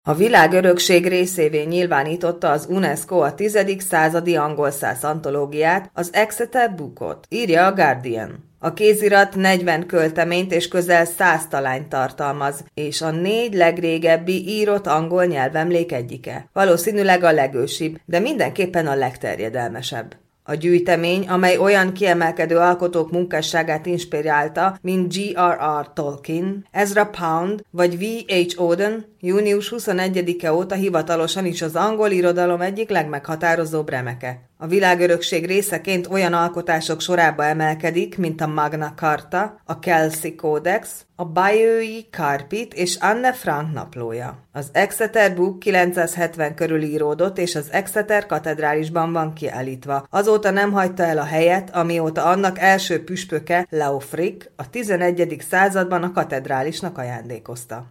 A világörökség részévé nyilvánította az UNESCO a 10. századi angol száz antológiát, az Exeter Bookot, írja a Guardian. A kézirat 40 költeményt és közel 100 talányt tartalmaz, és a 4 legrégebbi írott angol nyelvemlék egyike. Valószínűleg a legősibb, de mindenképpen a legterjedelmesebb. A gyűjtemény, amely olyan kiemelkedő alkotók munkásságát inspirálta, mint J.R.R. Tolkien, Ezra Pound vagy V.H. Auden, június 21-e óta hivatalosan is az angol irodalom egyik legmeghatározóbb remeke. A világörökség részeként olyan alkotások sorába emelkedik, mint a Magna Carta, a Kelsey Codex, a Bayeux Carpit és Anne Frank naplója. Az Exeter Book 970 körül íródott, és az Exeter katedrálisban van kiállítva. Azóta nem hagyta el a helyet, amióta annak első püspöke, Leofric, a 11. században a katedrálisnak ajándékozta.